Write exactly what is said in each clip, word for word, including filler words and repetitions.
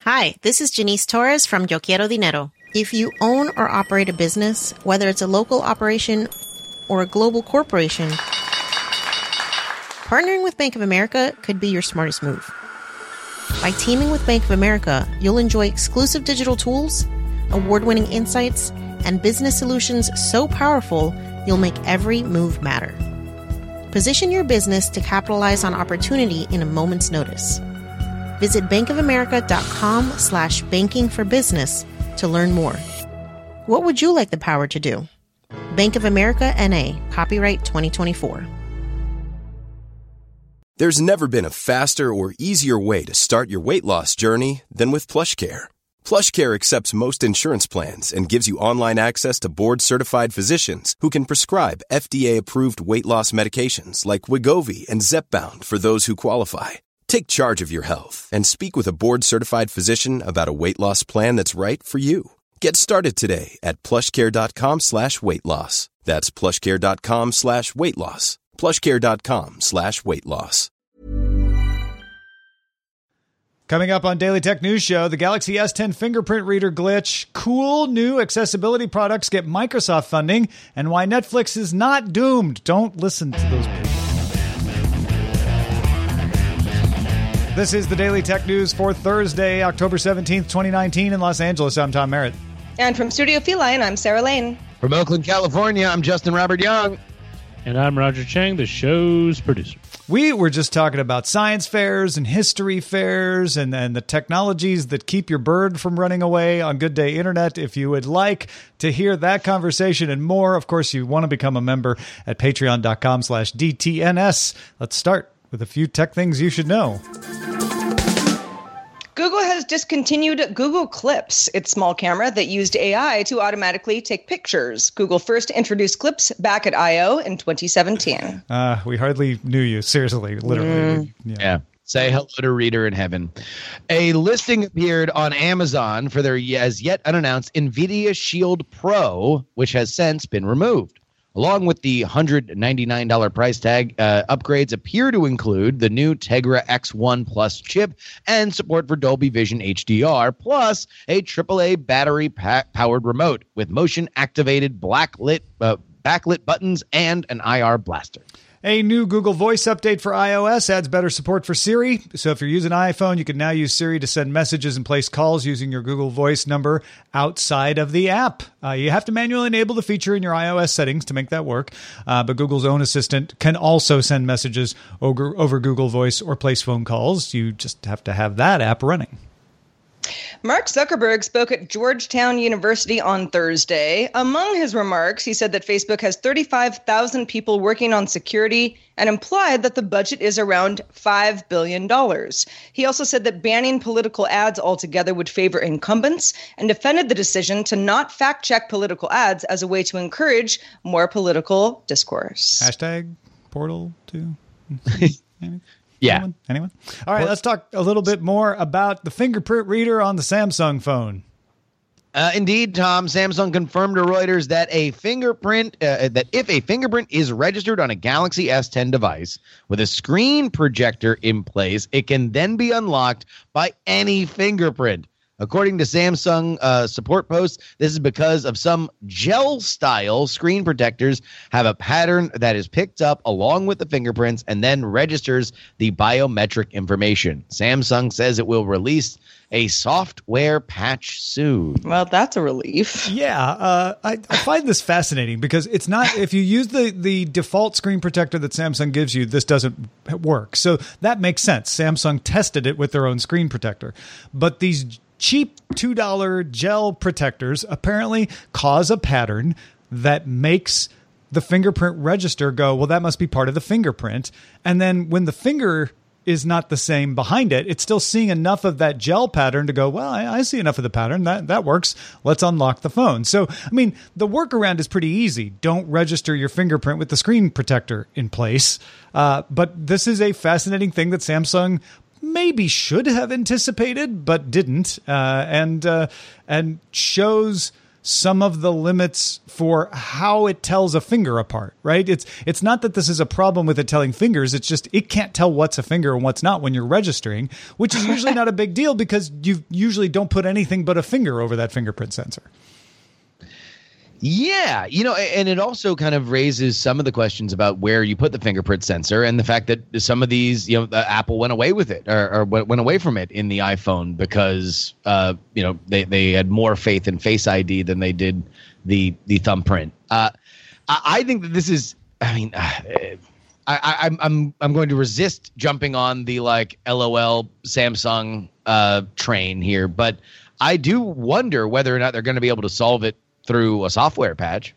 Hi, this is Janice Torres from Yo Quiero Dinero. If you own or operate a business, whether it's a local operation or a global corporation, partnering with Bank of America could be your smartest move. By teaming with Bank of America, you'll enjoy exclusive digital tools, award-winning insights, and business solutions so powerful, you'll make every move matter. Position your business to capitalize on opportunity in a moment's notice. Visit bankofamerica.com slash banking for business to learn more. What would you like the power to do? Bank of America N A, copyright twenty twenty-four. There's never been a faster or easier way to start your weight loss journey than with PlushCare. PlushCare accepts most insurance plans and gives you online access to board-certified physicians who can prescribe F D A-approved weight loss medications like Wegovy and Zepbound for those who qualify. Take charge of your health and speak with a board-certified physician about a weight loss plan that's right for you. Get started today at plushcare.com slash weight loss. That's plushcare.com slash weight loss. plushcare.com slash weight loss. Coming up on Daily Tech News Show, the Galaxy S ten fingerprint reader glitch, cool new accessibility products get Microsoft funding, and why Netflix is not doomed. Don't listen to those people. This is the Daily Tech News for Thursday, October seventeenth, twenty nineteen in Los Angeles. I'm Tom Merritt. And from Studio Feline, I'm Sarah Lane. From Oakland, California, I'm Justin Robert Young. And I'm Roger Chang, the show's producer. We were just talking about science fairs and history fairs and, and the technologies that keep your bird from running away on Good Day Internet. If you would like to hear that conversation and more, of course, you want to become a member at patreon.com slash DTNS. Let's start with a few tech things you should know. Google has discontinued Google Clips, its small camera that used A I to automatically take pictures. Google first introduced Clips back at I O in twenty seventeen. Uh, we hardly knew you, seriously, literally. Mm. Yeah. yeah. Say hello to Reader in Heaven. A listing appeared on Amazon for their as yet unannounced NVIDIA Shield Pro, which has since been removed. Along with the one hundred ninety-nine dollars price tag, uh, upgrades appear to include the new Tegra X one Plus chip and support for Dolby Vision H D R, plus a triple A battery-powered remote with motion-activated blacklit, uh, backlit buttons and an I R blaster. A new Google Voice update for iOS adds better support for Siri. So if you're using an iPhone, you can now use Siri to send messages and place calls using your Google Voice number outside of the app. Uh, you have to manually enable the feature in your iOS settings to make that work. Uh, but Google's own assistant can also send messages over, over Google Voice or place phone calls. You just have to have that app running. Mark Zuckerberg spoke at Georgetown University on Thursday. Among his remarks, he said that Facebook has thirty-five thousand people working on security and implied that the budget is around five billion dollars. He also said that banning political ads altogether would favor incumbents and defended the decision to not fact-check political ads as a way to encourage more political discourse. Hashtag portal to... Yeah. Anyone? Anyone? All right, let's talk a little bit more about the fingerprint reader on the Samsung phone. Uh, indeed, Tom, Samsung confirmed to Reuters that a fingerprint, uh, that if a fingerprint is registered on a Galaxy S ten device with a screen projector in place, it can then be unlocked by any fingerprint. According to Samsung uh, support posts, this is because of some gel-style screen protectors have a pattern that is picked up along with the fingerprints and then registers the biometric information. Samsung says it will release a software patch soon. Well, that's a relief. Yeah, uh, I, I find this fascinating because it's not, if you use the, the default screen protector that Samsung gives you, this doesn't work. So that makes sense. Samsung tested it with their own screen protector. But these cheap two dollar gel protectors apparently cause a pattern that makes the fingerprint register go, well, that must be part of the fingerprint. And then when the finger is not the same behind it, it's still seeing enough of that gel pattern to go, well, I, I see enough of the pattern. That that works. Let's unlock the phone. So, I mean, the workaround is pretty easy. Don't register your fingerprint with the screen protector in place. Uh, but this is a fascinating thing that Samsung maybe should have anticipated, but didn't, uh, and uh, and shows some of the limits for how it tells a finger apart, right? It's it's not that this is a problem with it telling fingers. It's just it can't tell what's a finger and what's not when you're registering, which is usually not a big deal because you usually don't put anything but a finger over that fingerprint sensor. Yeah, you know, and it also kind of raises some of the questions about where you put the fingerprint sensor and the fact that some of these, you know, uh, Apple went away with it or, or went away from it in the iPhone because, uh, you know, they, they had more faith in Face I D than they did the the thumbprint. Uh, I, I think that this is, I mean, uh, I, I, I'm I'm I'm going to resist jumping on the like LOL Samsung uh, train here, but I do wonder whether or not they're going to be able to solve it through a software patch.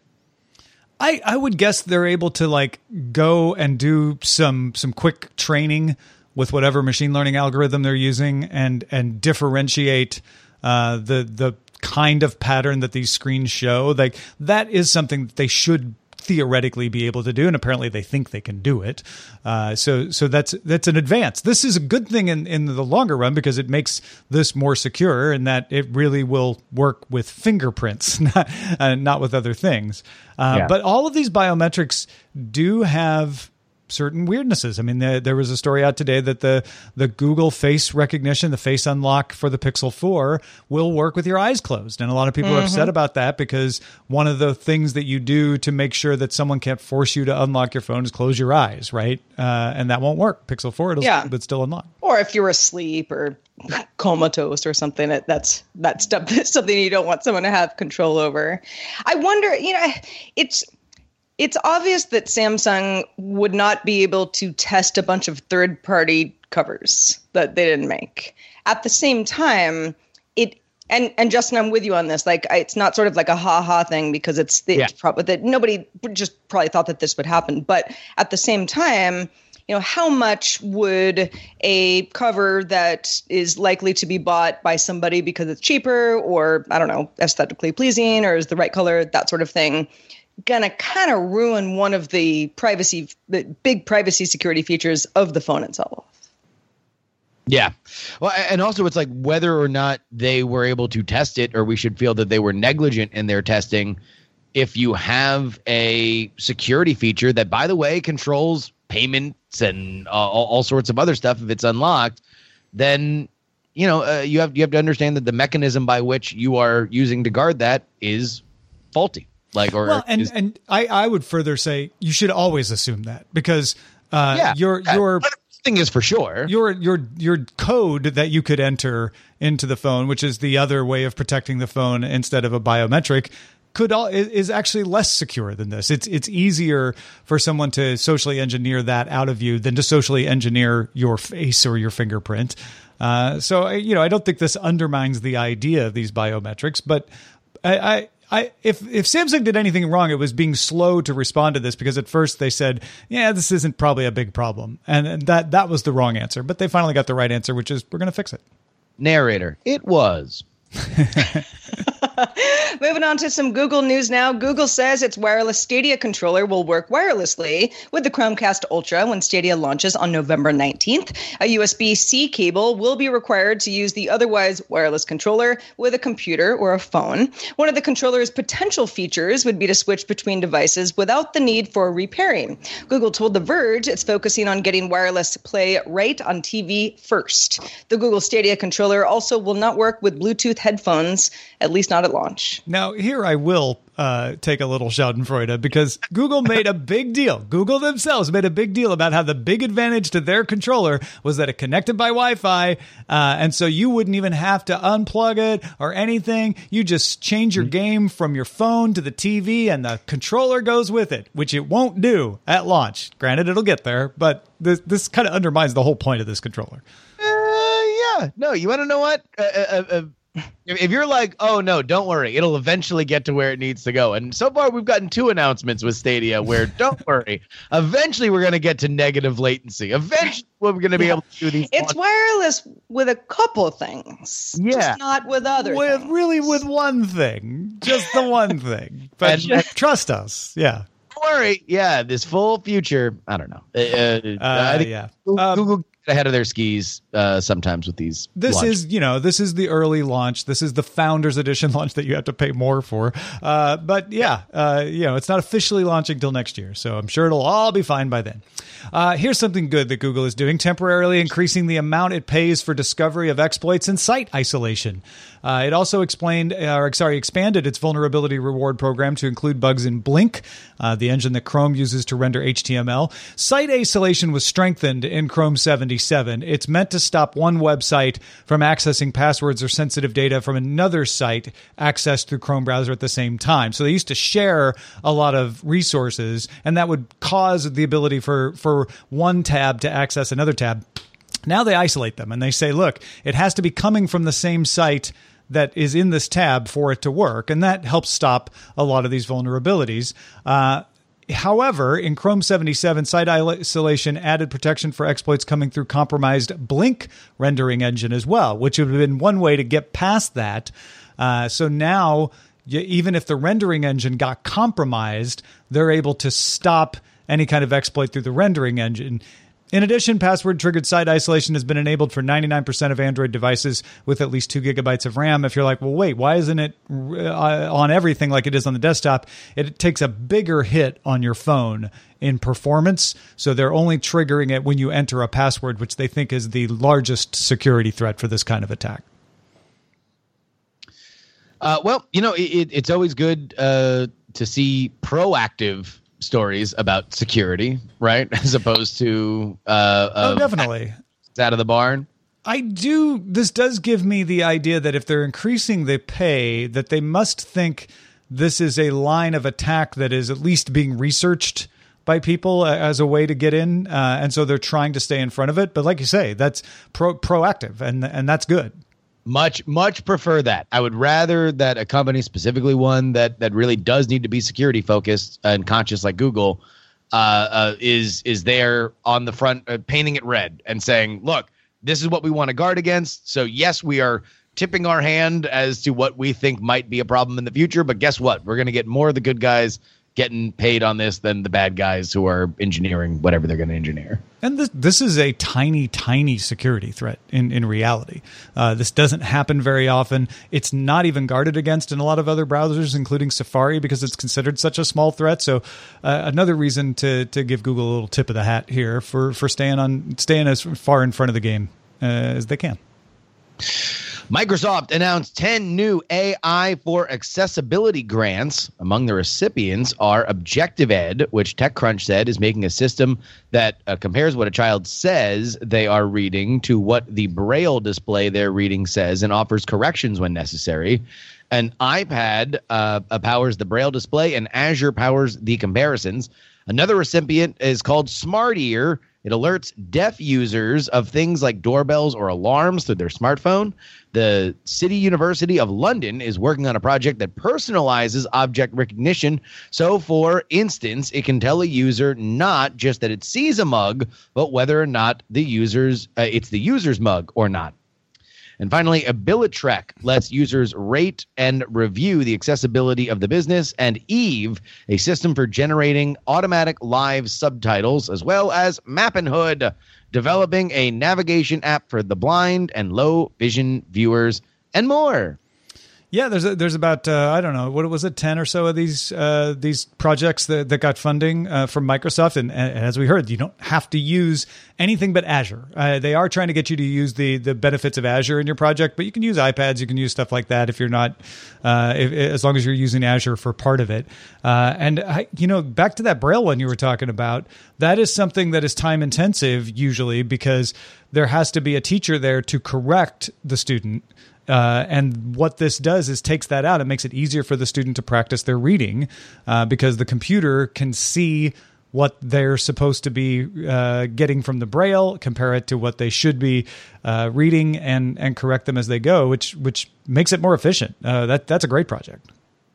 I, I would guess they're able to like go and do some some quick training with whatever machine learning algorithm they're using and and differentiate uh, the the kind of pattern that these screens show. Like that is something that they should theoretically be able to do, and apparently they think they can do it. Uh, so so that's that's an advance. This is a good thing in, in the longer run because it makes this more secure and that it really will work with fingerprints, not, uh, not with other things. Uh, yeah. But all of these biometrics do have certain weirdnesses. I mean, there, there was a story out today that the the Google face recognition, the face unlock for the Pixel four will work with your eyes closed. And a lot of people mm-hmm. are upset about that because one of the things that you do to make sure that someone can't force you to unlock your phone is close your eyes, right? Uh, and that won't work. Pixel four, it'll yeah. but still unlock. Or if you're asleep or comatose or something, that that's that's stuff, something you don't want someone to have control over. I wonder, you know, it's It's obvious that Samsung would not be able to test a bunch of third-party covers that they didn't make. At the same time, it and and Justin, I'm with you on this. Like, it's not sort of like a ha-ha thing because it's, it's yeah. probably that nobody just probably thought that this would happen. But at the same time, you know, how much would a cover that is likely to be bought by somebody because it's cheaper or, I don't know, aesthetically pleasing or is the right color, that sort of thing, gonna kind of ruin one of the privacy, the big privacy security features of the phone itself. Yeah. Well, and also it's like whether or not they were able to test it, or we should feel that they were negligent in their testing. If you have a security feature that, by the way, controls payments and uh, all, all sorts of other stuff, if it's unlocked, then you know uh, you have you have to understand that the mechanism by which you are using to guard that is faulty. Like, or well, and is, and I, I would further say you should always assume that because uh, yeah, your your thing is for sure your your your code that you could enter into the phone, which is the other way of protecting the phone instead of a biometric, could all is actually less secure than this. It's it's easier for someone to socially engineer that out of you than to socially engineer your face or your fingerprint. Uh, so you know, I don't think this undermines the idea of these biometrics, but I. I I, if if Samsung did anything wrong, it was being slow to respond to this because at first they said, yeah, this isn't probably a big problem. And, and that, that was the wrong answer. But they finally got the right answer, which is we're going to fix it. Narrator, it was. Moving on to some Google news now. Google says its wireless Stadia controller will work wirelessly with the Chromecast Ultra when Stadia launches on November nineteenth. A U S B-C cable will be required to use the otherwise wireless controller with a computer or a phone. One of the controller's potential features would be to switch between devices without the need for repairing. Google told The Verge it's focusing on getting wireless play right on T V first. The Google Stadia controller also will not work with Bluetooth headphones, at least not at launch. Now, here I will uh, take a little schadenfreude because Google made a big deal. Google themselves made a big deal about how the big advantage to their controller was that it connected by Wi-Fi, uh, and so you wouldn't even have to unplug it or anything. You just change your game from your phone to the T V, and the controller goes with it, which it won't do at launch. Granted, it'll get there, but this, this kind of undermines the whole point of this controller. Uh, yeah. No, you want to know what? Uh, uh, uh, If you're like, oh, no, don't worry, it'll eventually get to where it needs to go. And so far, we've gotten two announcements with Stadia where, don't worry, eventually we're going to get to negative latency. Eventually, we're going to be yeah. able to do these. It's wireless with a couple of things. Yeah. Just not with other with, things. Really with one thing. Just the one thing. But just, trust us. Yeah. Don't worry. Yeah, this full future, I don't know. Uh, uh, I think yeah. Google, um, Google ahead of their skis uh, sometimes with these. This launches. is, you know, this is the early launch. This is the Founders Edition launch that you have to pay more for. Uh, but yeah, uh, you know, it's not officially launching till next year, so I'm sure it'll all be fine by then. Uh, here's something good that Google is doing: temporarily increasing the amount it pays for discovery of exploits and site isolation. Uh, it also explained, or sorry, expanded its vulnerability reward program to include bugs in Blink, uh, the engine that Chrome uses to render H T M L. Site isolation was strengthened in Chrome seventy-seven. It's meant to stop one website from accessing passwords or sensitive data from another site accessed through Chrome browser at the same time. So they used to share a lot of resources, and that would cause the ability for, for one tab to access another tab. Now they isolate them, and they say, look, it has to be coming from the same site that is in this tab for it to work, and that helps stop a lot of these vulnerabilities. Uh, however, in Chrome seventy-seven, site isolation added protection for exploits coming through compromised Blink rendering engine as well, which would have been one way to get past that. Uh, so now, you, even if the rendering engine got compromised, they're able to stop any kind of exploit through the rendering engine. In addition, password-triggered site isolation has been enabled for ninety-nine percent of Android devices with at least two gigabytes of RAM. If you're like, well, wait, why isn't it uh, on everything like it is on the desktop? It takes a bigger hit on your phone in performance, so they're only triggering it when you enter a password, which they think is the largest security threat for this kind of attack. Uh, well, you know, it, it's always good uh, to see proactive stories about security, right? As opposed to uh, oh, definitely it's out of the barn. I do. This does give me the idea that if they're increasing the pay, that they must think this is a line of attack that is at least being researched by people as a way to get in, uh, and so they're trying to stay in front of it. But like you say, that's pro- proactive, and and that's good. Much, much prefer that. I would rather that a company, specifically one that that really does need to be security focused and conscious like Google, uh, uh, is is there on the front, uh, painting it red and saying, look, this is what we want to guard against. So yes, we are tipping our hand as to what we think might be a problem in the future. But guess what? We're going to get more of the good guys getting paid on this than the bad guys who are engineering whatever they're going to engineer. And this this is a tiny, tiny security threat in, in reality. Uh, this doesn't happen very often. It's not even guarded against in a lot of other browsers, including Safari, because it's considered such a small threat. So uh, another reason to to give Google a little tip of the hat here for, for staying on staying as far in front of the game uh, as they can. Microsoft announced ten new A I for accessibility grants. Among the recipients are Objective Ed, which TechCrunch said is making a system that uh, compares what a child says they are reading to what the Braille display they're reading says and offers corrections when necessary. An iPad uh, powers the Braille display, and Azure powers the comparisons. Another recipient is called Smart Ear. It alerts deaf users of things like doorbells or alarms through their smartphone. The City University of London is working on a project that personalizes object recognition. So, for instance, it can tell a user not just that it sees a mug, but whether or not the user's uh, it's the user's mug or not. And finally, Abilitrek lets users rate and review the accessibility of the business, and Eve, a system for generating automatic live subtitles, as well as Mappenhood, developing a navigation app for the blind and low vision viewers, and more. Yeah, there's a, there's about uh, I don't know, what was it, ten or so of these uh, these projects that, that got funding uh, from Microsoft, and, and as we heard, you don't have to use anything but Azure. Uh, they are trying to get you to use the the benefits of Azure in your project, but you can use iPads, you can use stuff like that if you're not, uh, if, as long as you're using Azure for part of it. Uh, and I, you know, back to that Braille one you were talking about, that is something that is time intensive usually because there has to be a teacher there to correct the student. Uh, and what this does is takes that out. It makes it easier for the student to practice their reading uh, because the computer can see what they're supposed to be uh, getting from the Braille, compare it to what they should be uh, reading, and and correct them as they go, which which makes it more efficient. Uh, that that's a great project.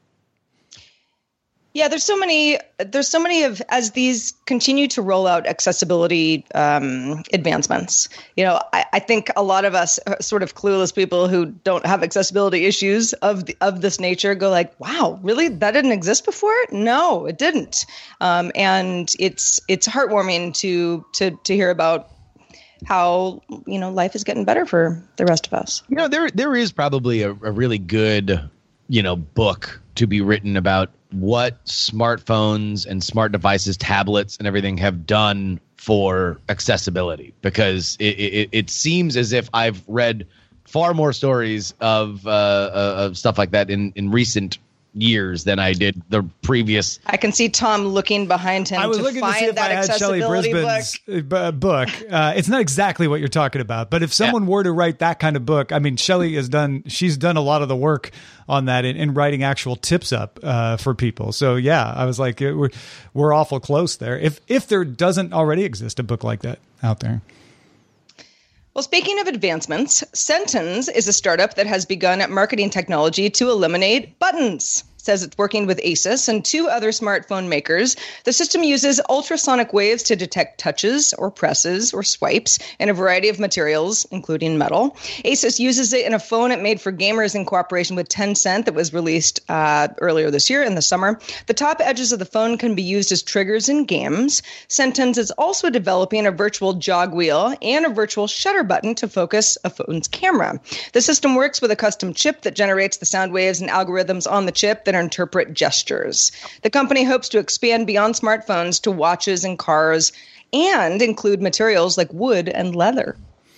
Yeah, there's so many. There's so many of as these continue to roll out accessibility um, advancements. You know, I, I think a lot of us sort of clueless people who don't have accessibility issues of the, of this nature go like, "Wow, really? That didn't exist before? No, it didn't." Um, and it's it's heartwarming to to to hear about how, you know, life is getting better for the rest of us. You know, there there is probably a, a really good, you know, book to be written about what smartphones and smart devices, tablets, and everything have done for accessibility, because it, it, it seems as if I've read far more stories of uh, uh, of stuff like that in, in recent years than I did the previous. I can see Tom looking behind him I was to looking find to see if that I had Shelley accessibility Brisbane's book. uh, book. Uh, it's not exactly what you're talking about, but if someone yeah. were to write that kind of book, I mean, Shelley has done, she's done a lot of the work on that in, in writing actual tips up uh, for people. So yeah, I was like, we're, we're awful close there. If, if there doesn't already exist a book like that out there. Well, speaking of advancements, Sentence is a startup that has begun marketing technology to eliminate buttons. Says it's working with Asus and two other smartphone makers. The system uses ultrasonic waves to detect touches or presses or swipes in a variety of materials, including metal. Asus uses it in a phone it made for gamers in cooperation with Tencent that was released uh, earlier this year in the summer. The top edges of the phone can be used as triggers in games. Sentence is also developing a virtual jog wheel and a virtual shutter button to focus a phone's camera. The system works with a custom chip that generates the sound waves and algorithms on the chip that interpret gestures. The company hopes to expand beyond smartphones to watches and cars and include materials like wood and leather.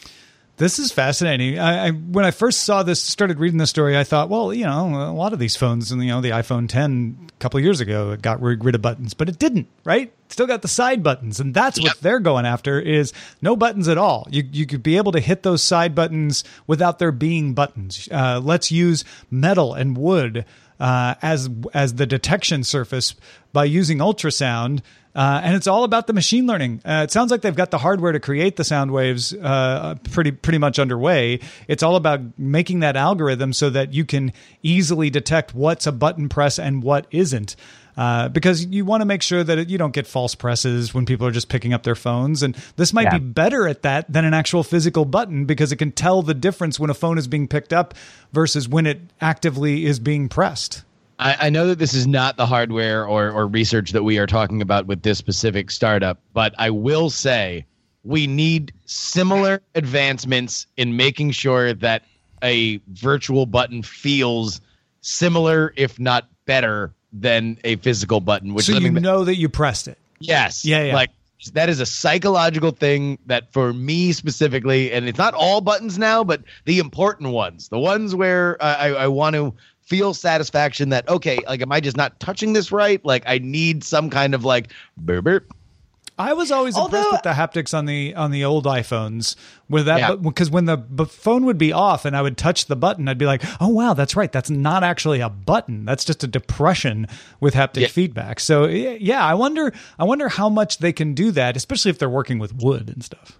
This is fascinating. I, I when I first saw this, started reading the story, I thought, well, you know, a lot of these phones, and you know, the iPhone ten a couple of years ago, it got rid of buttons, but it didn't, right? Still got the side buttons, and that's yep. what they're going after is no buttons at all. You you could be able to hit those side buttons without there being buttons. Uh, let's use metal and wood uh, as as the detection surface by using ultrasound. Uh, and it's all about the machine learning. Uh, it sounds like they've got the hardware to create the sound waves uh, pretty pretty much underway. It's all about making that algorithm so that you can easily detect what's a button press and what isn't. Uh, because you want to make sure that it, you don't get false presses when people are just picking up their phones. And this might yeah. be better at that than an actual physical button, because it can tell the difference when a phone is being picked up versus when it actively is being pressed. I know that this is not the hardware or, or research that we are talking about with this specific startup, but I will say we need similar advancements in making sure that a virtual button feels similar, if not better, than a physical button. Which so you know that you pressed it. Yes. Yeah, yeah. Like, that is a psychological thing that for me specifically, and it's not all buttons now, but the important ones, the ones where uh, I, I want to feel satisfaction that, okay, like, am I just not touching this right? Like, I need some kind of like burp, burp. I was always Although, impressed with the haptics on the on the old iPhones with that, because yeah. when the b- phone would be off and I would touch the button, I'd be like, oh wow, that's right, that's not actually a button, that's just a depression with haptic yeah. feedback. So yeah, I wonder I wonder how much they can do that, especially if they're working with wood and stuff.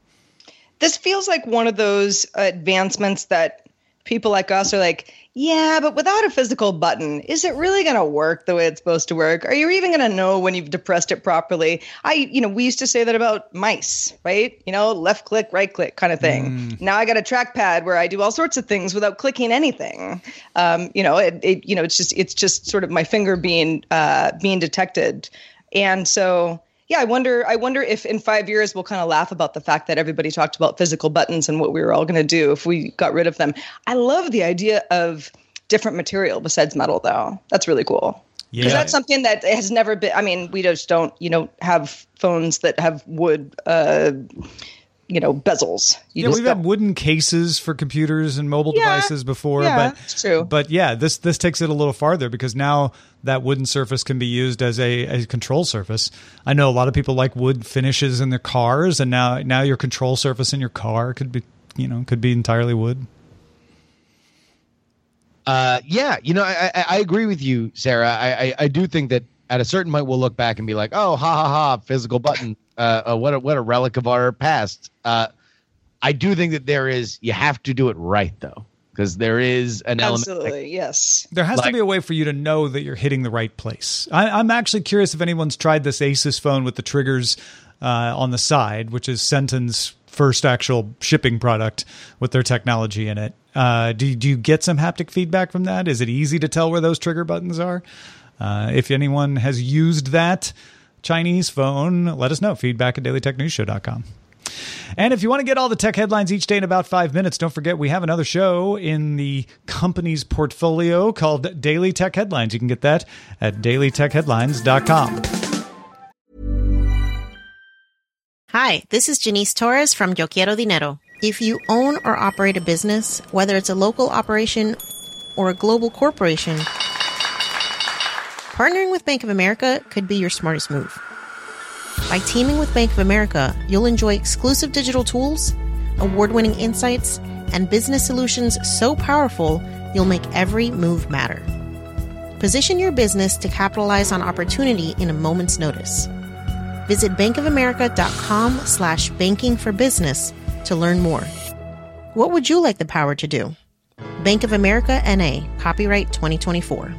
This feels like one of those advancements that people like us are like, yeah, but without a physical button, is it really going to work the way it's supposed to work? Are you even going to know when you've depressed it properly? I, you know, we used to say that about mice, right? You know, left click, right click kind of thing. Mm. Now I got a trackpad where I do all sorts of things without clicking anything. Um, you know, it, it, you know, it's just, it's just sort of my finger being, uh, being detected. And so, yeah, I wonder, I wonder if in five years we'll kind of laugh about the fact that everybody talked about physical buttons and what we were all going to do if we got rid of them. I love the idea of different material besides metal, though. That's really cool. Yeah. Because that's something that has never been, I mean, we just don't, you know, have phones that have wood, uh, you know, bezels. You yeah, just we've don't. had wooden cases for computers and mobile yeah, devices before, yeah, but it's true. But yeah, this this takes it a little farther, because now that wooden surface can be used as a, a control surface. I know a lot of people like wood finishes in their cars, and now now your control surface in your car could be, you know, could be entirely wood. Uh, yeah, you know, I, I I agree with you, Sarah. I, I I do think that at a certain point we'll look back and be like, oh, ha ha ha, physical button. Uh, uh, what a, what a relic of our past. Uh, I do think that there is, you have to do it right, though, because there is an element. Absolutely, like, yes. There has like, to be a way for you to know that you're hitting the right place. I, I'm actually curious if anyone's tried this Asus phone with the triggers uh, on the side, which is Sentence first actual shipping product with their technology in it. Uh, do, do you get some haptic feedback from that? Is it easy to tell where those trigger buttons are? Uh, if anyone has used that Chinese phone, let us know. Feedback at daily tech news show dot com. And if you want to get all the tech headlines each day in about five minutes, don't forget we have another show in the company's portfolio called Daily Tech Headlines. You can get that at daily tech headlines dot com. Hi, this is Janice Torres from Yo Quiero Dinero. If you own or operate a business, whether it's a local operation or a global corporation, partnering with Bank of America could be your smartest move. By teaming with Bank of America, you'll enjoy exclusive digital tools, award-winning insights, and business solutions so powerful you'll make every move matter. Position your business to capitalize on opportunity in a moment's notice. Visit bankofamerica.com slash banking for business to learn more. What would you like the power to do? Bank of America N A, copyright twenty twenty-four.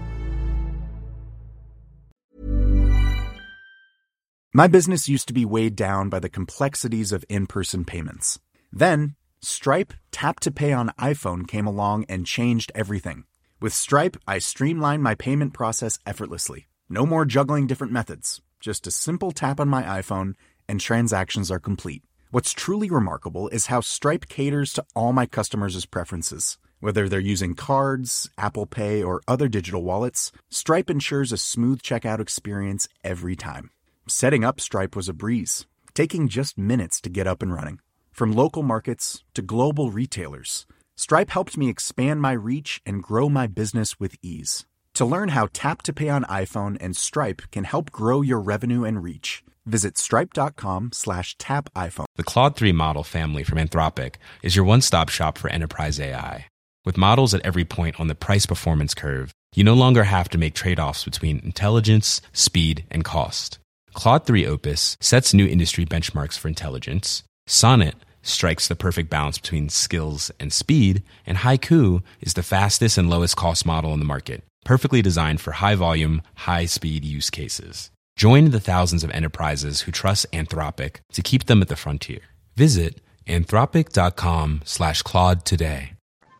My business used to be weighed down by the complexities of in-person payments. Then, Stripe Tap to Pay on iPhone came along and changed everything. With Stripe, I streamlined my payment process effortlessly. No more juggling different methods. Just a simple tap on my iPhone and transactions are complete. What's truly remarkable is how Stripe caters to all my customers' preferences. Whether they're using cards, Apple Pay, or other digital wallets, Stripe ensures a smooth checkout experience every time. Setting up Stripe was a breeze, taking just minutes to get up and running. From local markets to global retailers, Stripe helped me expand my reach and grow my business with ease. To learn how Tap to Pay on iPhone and Stripe can help grow your revenue and reach, visit stripe.com slash tap iPhone. The Claude three model family from Anthropic is your one-stop shop for enterprise A I. With models at every point on the price-performance curve, you no longer have to make trade-offs between intelligence, speed, and cost. Claude three Opus sets new industry benchmarks for intelligence. Sonnet strikes the perfect balance between skills and speed. And Haiku is the fastest and lowest cost model in the market, perfectly designed for high-volume, high-speed use cases. Join the thousands of enterprises who trust Anthropic to keep them at the frontier. Visit anthropic.com slash Claude today.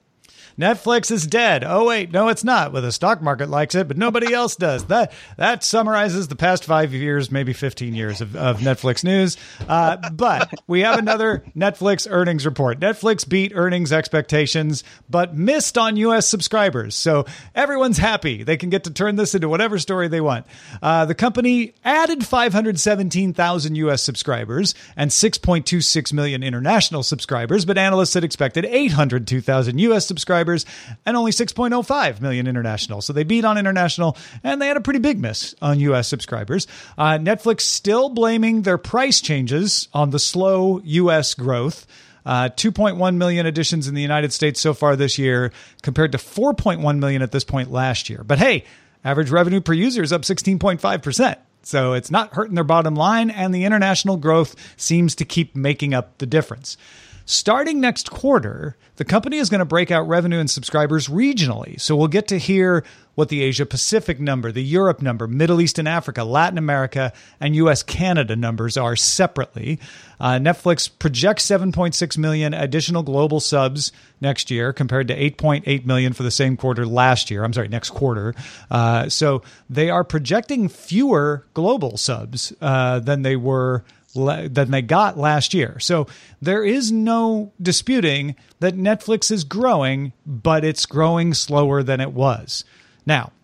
Netflix is dead. Oh, wait, no, it's not. Well, the stock market likes it, but nobody else does. That that summarizes the past five years, maybe fifteen years of, of Netflix news. Uh, but we have another Netflix earnings report. Netflix beat earnings expectations, but missed on U S subscribers. So everyone's happy. They can get to turn this into whatever story they want. Uh, the company added five hundred seventeen thousand U S subscribers and six point two six million international subscribers, but analysts had expected eight hundred two thousand U S subscribers and only six point oh five million international. So they beat on international, and they had a pretty big miss on U S subscribers. Uh, Netflix still blaming their price changes on the slow U S growth. Uh, two point one million additions in the United States so far this year, compared to four point one million at this point last year. But hey, average revenue per user is up sixteen point five percent. So it's not hurting their bottom line, and the international growth seems to keep making up the difference. Starting next quarter, the company is going to break out revenue and subscribers regionally. So we'll get to hear what the Asia Pacific number, the Europe number, Middle East and Africa, Latin America, and U S Canada numbers are separately. Uh, Netflix projects seven point six million additional global subs next year compared to eight point eight million for the same quarter last year. I'm sorry, next quarter. Uh, so they are projecting fewer global subs uh, than they were than they got last year. So there is no disputing that Netflix is growing, but it's growing slower than it was. Now,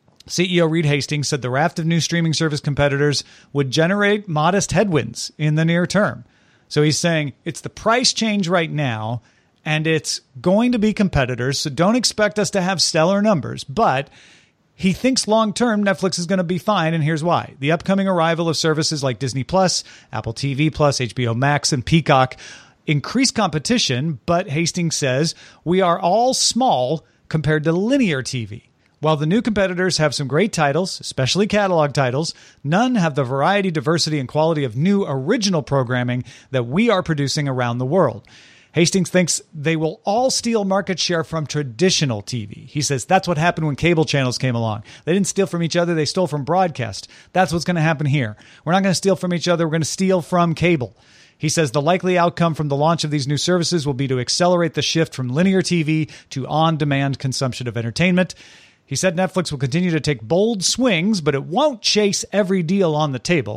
C E O Reed Hastings said the raft of new streaming service competitors would generate modest headwinds in the near term. So he's saying it's the price change right now, and it's going to be competitors, so don't expect us to have stellar numbers, but he thinks long-term Netflix is going to be fine, and here's why. The upcoming arrival of services like Disney Plus, Apple T V Plus, H B O Max, and Peacock increase competition, but Hastings says we are all small compared to linear T V. While the new competitors have some great titles, especially catalog titles, none have the variety, diversity, and quality of new original programming that we are producing around the world. Hastings thinks they will all steal market share from traditional T V. He says that's what happened when cable channels came along. They didn't steal from each other. They stole from broadcast. That's what's going to happen here. We're not going to steal from each other. We're going to steal from cable. He says the likely outcome from the launch of these new services will be to accelerate the shift from linear T V to on-demand consumption of entertainment. He said Netflix will continue to take bold swings, but it won't chase every deal on the table.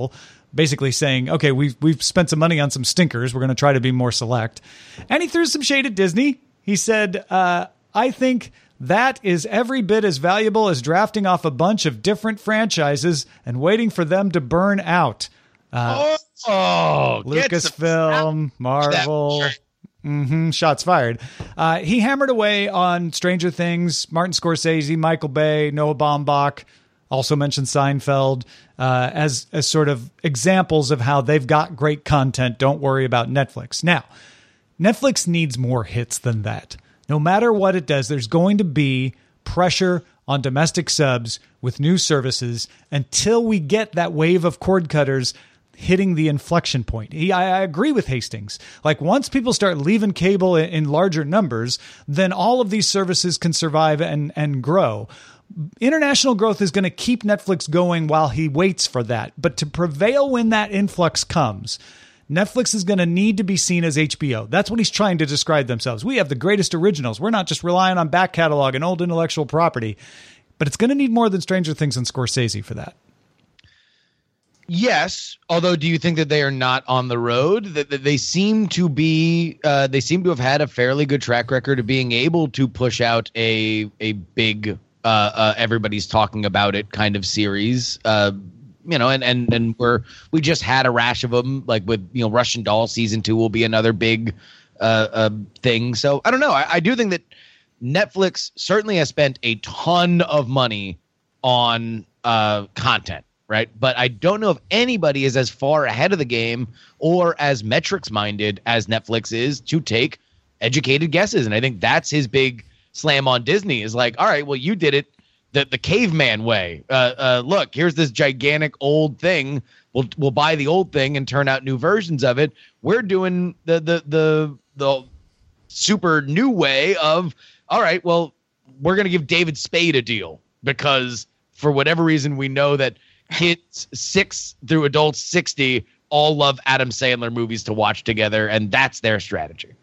basically saying, okay, we've, we've spent some money on some stinkers. We're going to try to be more select. And he threw some shade at Disney. He said, uh, I think that is every bit as valuable as drafting off a bunch of different franchises and waiting for them to burn out. Uh, oh, Lucasfilm, Marvel, mm-hmm, shots fired. Uh, he hammered away on Stranger Things, Martin Scorsese, Michael Bay, Noah Baumbach, also mentioned Seinfeld, uh, as, as sort of examples of how they've got great content. Don't worry about Netflix. Now, Netflix needs more hits than that. No matter what it does, there's going to be pressure on domestic subs with new services until we get that wave of cord cutters hitting the inflection point. He, I, I agree with Hastings. Like once people start leaving cable in, in larger numbers, then all of these services can survive and, and grow. International growth is going to keep Netflix going while he waits for that. But to prevail when that influx comes, Netflix is going to need to be seen as H B O. That's what he's trying to describe themselves. We have the greatest originals. We're not just relying on back catalog and old intellectual property. But it's going to need more than Stranger Things and Scorsese for that. Yes, although do you think that they are not on the road? That, that they seem to be, uh, they seem to have had a fairly good track record of being able to push out a a big, uh, uh, everybody's talking about it kind of series. Uh, you know, and and and we're we just had a rash of them, like with you know Russian Doll season two will be another big uh, uh thing. So I don't know. I, I do think that Netflix certainly has spent a ton of money on uh content. Right. But I don't know if anybody is as far ahead of the game or as metrics minded as Netflix is to take educated guesses. And I think that's his big slam on Disney is like, all right, well, you did it the, the caveman way. Uh, uh, look, here's this gigantic old thing. We'll we'll buy the old thing and turn out new versions of it. We're doing the the the the super new way of, all right, well, we're going to give David Spade a deal because for whatever reason, we know that kids six through adults sixty all love Adam Sandler movies to watch together, and that's their strategy.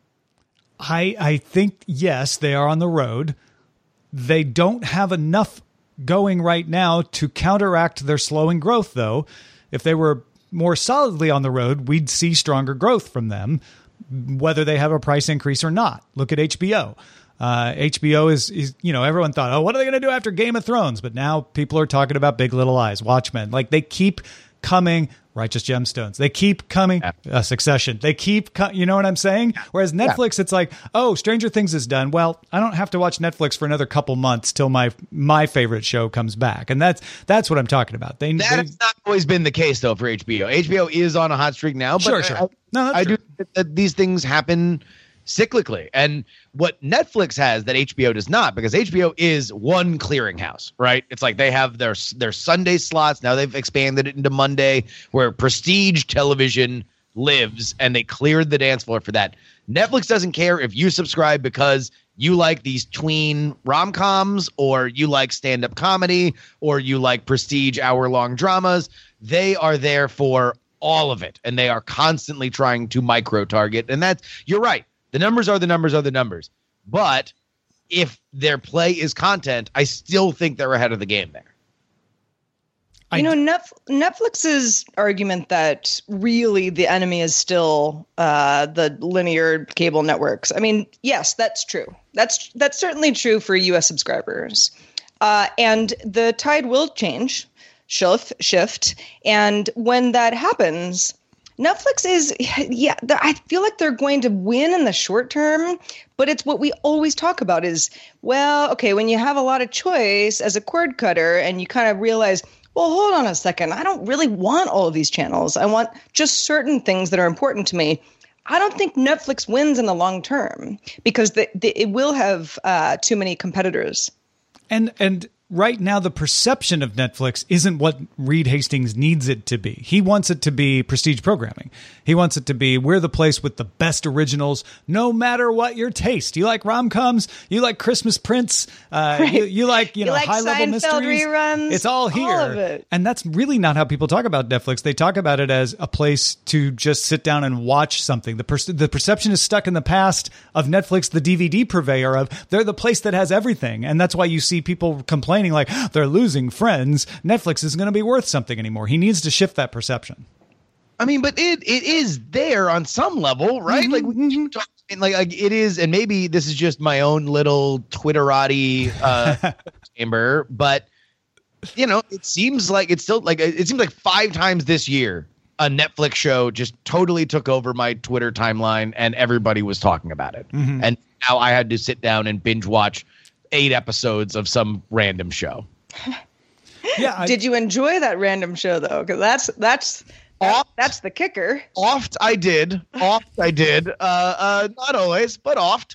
I I think, yes, they are on the road. They don't have enough going right now to counteract their slowing growth, though. If they were more solidly on the road, we'd see stronger growth from them, whether they have a price increase or not. Look at H B O. Uh, H B O is, is, you know, everyone thought, oh, what are they going to do after Game of Thrones? But now people are talking about Big Little Lies, Watchmen. Like they keep coming, Righteous Gemstones. They keep coming, uh, Succession. They keep, co- you know what I'm saying? Whereas Netflix, yeah. It's like, oh, Stranger Things is done. Well, I don't have to watch Netflix for another couple months till my my favorite show comes back. And that's that's what I'm talking about. They, that they, has not always been the case, though, for H B O. H B O is on a hot streak now. But sure, sure. I, no, that's I true. do think that these things happen cyclically. And what Netflix has that H B O does not, because H B O is one clearinghouse, right? It's like they have their their Sunday slots. Now they've expanded it into Monday, where prestige television lives, and they cleared the dance floor for that. Netflix doesn't care if you subscribe because you like these tween rom-coms, or you like stand-up comedy, or you like prestige hour-long dramas. They are there for all of it, and they are constantly trying to micro-target. And that's, you're right. The numbers are the numbers are the numbers. But if their play is content, I still think they're ahead of the game there. You know, Netf- Netflix's argument that really the enemy is still uh, the linear cable networks. I mean, yes, that's true. That's that's certainly true for U S subscribers. Uh, and the tide will change, shift, shift. And when that happens, Netflix is, yeah, I feel like they're going to win in the short term, but it's what we always talk about is, well, okay, when you have a lot of choice as a cord cutter and you kind of realize, well, hold on a second, I don't really want all of these channels. I want just certain things that are important to me. I don't think Netflix wins in the long term because the, the, it will have uh, too many competitors. And and right now, the perception of Netflix isn't what Reed Hastings needs it to be. He wants it to be prestige programming. He wants it to be, we're the place with the best originals, no matter what your taste. You like rom-coms? You like Christmas Prince? Uh, right. you, you like, you, you know, like high-level mysteries? Reruns, it's all here. All of it. And that's really not how people talk about Netflix. They talk about it as a place to just sit down and watch something. The, per- the perception is stuck in the past of Netflix, the D V D purveyor of, they're the place that has everything. And that's why you see people complain complaining like they're losing friends, Netflix isn't going to be worth something anymore. He needs to shift that perception. I mean, but it it is there on some level, right? Mm-hmm, like, we mm-hmm. talk, like, like it is, and maybe this is just my own little Twitterati uh, chamber, but you know, it seems like it's still like it seems like five times this year a Netflix show just totally took over my Twitter timeline, and everybody was talking about it, mm-hmm. and now I had to sit down and binge watch eight episodes of some random show. Yeah, I, did you enjoy that random show though? Because that's that's. Oft, That's the kicker. Oft I did. Oft I did. Uh, uh, not always, but oft.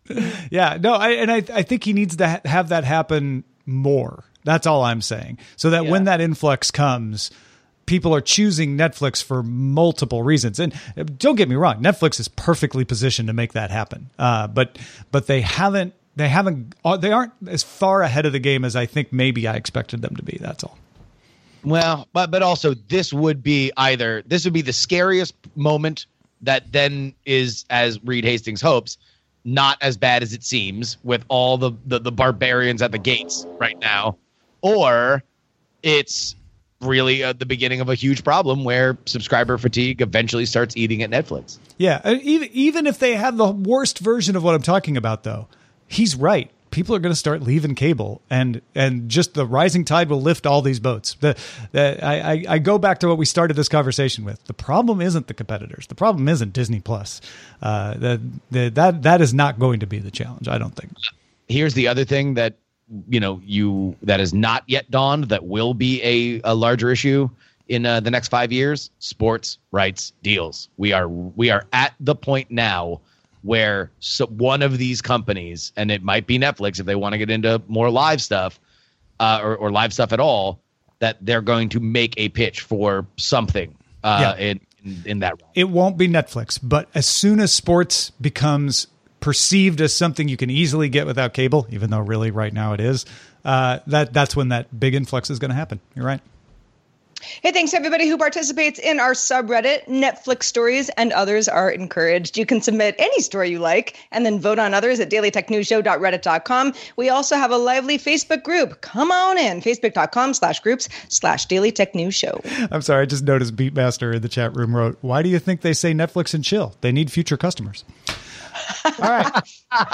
Yeah, no, I, and I, I think he needs to ha- have that happen more. That's all I'm saying. So that yeah. when that influx comes, people are choosing Netflix for multiple reasons. And don't get me wrong, Netflix is perfectly positioned to make that happen. Uh, but but they haven't. They haven't. They aren't as far ahead of the game as I think maybe I expected them to be. That's all. Well, but but also this would be either this would be the scariest moment that then is, as Reed Hastings hopes, not as bad as it seems with all the, the, the barbarians at the gates right now, or it's really uh, the beginning of a huge problem where subscriber fatigue eventually starts eating at Netflix. Yeah, even even if they have the worst version of what I'm talking about, though, he's right. People are going to start leaving cable, and and just the rising tide will lift all these boats. The, the I, I go back to what we started this conversation with. The problem isn't the competitors. The problem isn't Disney Plus. Uh, the, the, that that is not going to be the challenge, I don't think. Here's the other thing that you know you that is not yet dawned that will be a, a larger issue in uh, the next five years: sports rights deals. We are we are at the point now where so one of these companies, and it might be Netflix if they want to get into more live stuff uh, or, or live stuff at all, that they're going to make a pitch for something uh, yeah. in, in, in that realm. It won't be Netflix, but as soon as sports becomes perceived as something you can easily get without cable, even though really right now it is, uh, that that's when that big influx is going to happen. You're right. Hey, thanks everybody who participates in our subreddit. Netflix stories and others are encouraged. You can submit any story you like and then vote on others at daily tech news show dot reddit dot com. We also have a lively Facebook group. Come on in, facebook.com slash groups slash daily tech news show. I'm sorry, I just noticed Beatmaster in the chat room wrote, why do you think they say Netflix and chill? They need future customers. All right.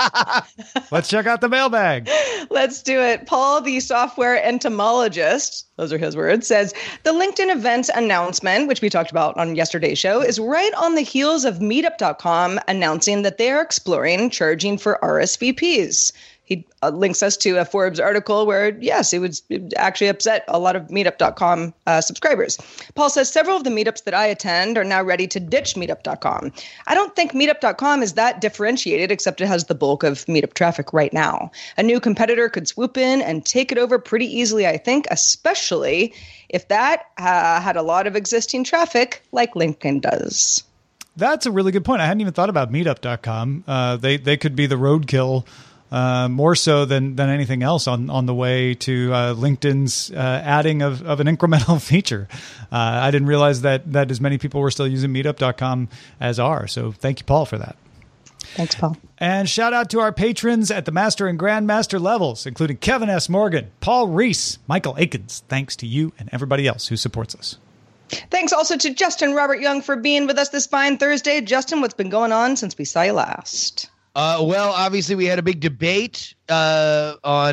Let's check out the mailbag. Let's do it. Paul, the software entomologist, those are his words, says the LinkedIn event announcement, which we talked about on yesterday's show, is right on the heels of meetup dot com announcing that they are exploring charging for R S V Ps. He uh, links us to a Forbes article where, yes, it would actually upset a lot of meetup dot com uh, subscribers. Paul says several of the meetups that I attend are now ready to ditch meetup dot com. I don't think meetup dot com is that differentiated, except it has the bulk of meetup traffic right now. A new competitor could swoop in and take it over pretty easily, I think, especially if that uh, had a lot of existing traffic like LinkedIn does. That's a really good point. I hadn't even thought about meetup dot com. Uh, they, they could be the roadkill. Uh, more so than, than anything else on, on the way to uh, LinkedIn's uh, adding of, of an incremental feature. Uh, I didn't realize that, that as many people were still using meetup dot com as are. So thank you, Paul, for that. Thanks, Paul. And shout out to our patrons at the Master and Grandmaster levels, including Kevin S. Morgan, Paul Reese, Michael Akins. Thanks to you and everybody else who supports us. Thanks also to Justin Robert Young for being with us this fine Thursday. Justin, what's been going on since we saw you last? Uh, well, obviously, we had a big debate uh,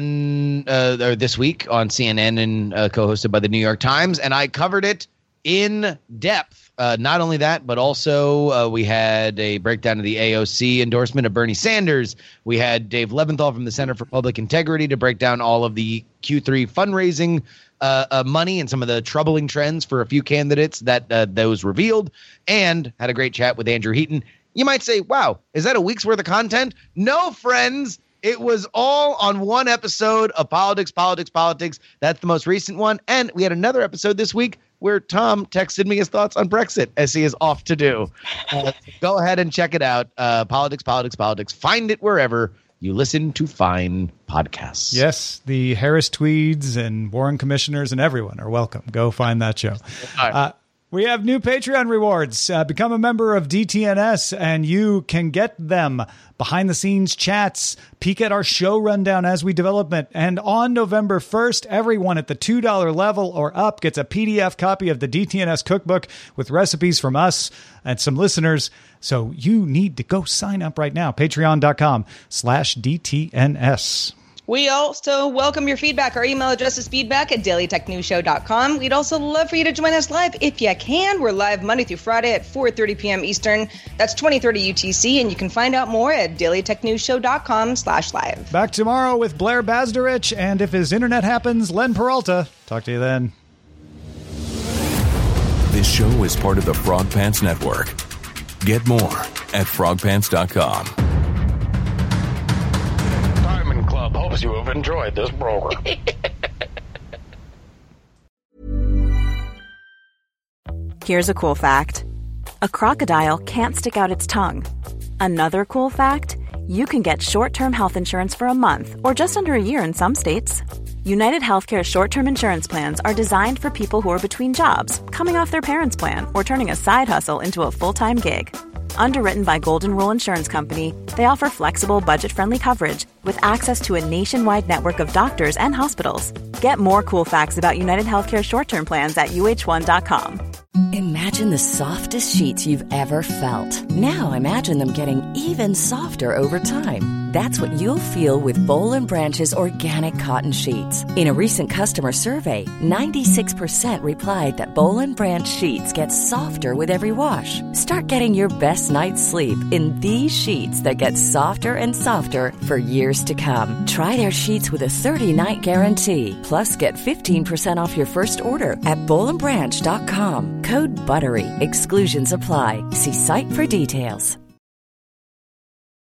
on uh, or this week on C N N and uh, co-hosted by the New York Times, and I covered it in depth. Uh, not only that, but also uh, we had a breakdown of the A O C endorsement of Bernie Sanders. We had Dave Leventhal from the Center for Public Integrity to break down all of the Q three fundraising uh, uh, money and some of the troubling trends for a few candidates that uh, those revealed, and had a great chat with Andrew Heaton. You might say, wow, is that a week's worth of content? No, friends. It was all on one episode of Politics, Politics, Politics. That's the most recent one. And we had another episode this week where Tom texted me his thoughts on Brexit, as he is off to do. Uh, go ahead and check it out. Uh, Politics, Politics, Politics. Find it wherever you listen to fine podcasts. Yes, the Harris Tweeds and Warren commissioners and everyone are welcome. Go find that show. Uh, We have new Patreon rewards. Uh, become a member of D T N S and you can get them. Behind the scenes chats, peek at our show rundown as we develop it. And on November first, everyone at the two dollars level or up gets a P D F copy of the D T N S cookbook with recipes from us and some listeners. So you need to go sign up right now. Patreon.com slash DTNS. We also welcome your feedback. Our email address is feedback at daily tech news show dot com. We'd also love for you to join us live if you can. We're live Monday through Friday at four thirty p.m. Eastern. That's twenty thirty U T C, and you can find out more at daily tech news show dot com slash live. Back tomorrow with Blair Bazderich, and if his internet happens, Len Peralta. Talk to you then. This show is part of the Frog Pants Network. Get more at frog pants dot com. Hopes you have enjoyed this program. Here's a cool fact. A crocodile can't stick out its tongue. Another cool fact, you can get short-term health insurance for a month or just under a year in some states. United Healthcare short-term insurance plans are designed for people who are between jobs, coming off their parents' plan, or turning a side hustle into a full-time gig. Underwritten by Golden Rule Insurance Company, they offer flexible, budget-friendly coverage with access to a nationwide network of doctors and hospitals. Get more cool facts about United Healthcare short-term plans at U H one dot com. Imagine the softest sheets you've ever felt. Now imagine them getting even softer over time. That's what you'll feel with Boll and Branch's organic cotton sheets. In a recent customer survey, ninety-six percent replied that Boll and Branch sheets get softer with every wash. Start getting your best night's sleep in these sheets that get softer and softer for years to come. Try their sheets with a thirty-night guarantee. Plus, get fifteen percent off your first order at boll and branch dot com. Code BUTTERY. Exclusions apply. See site for details.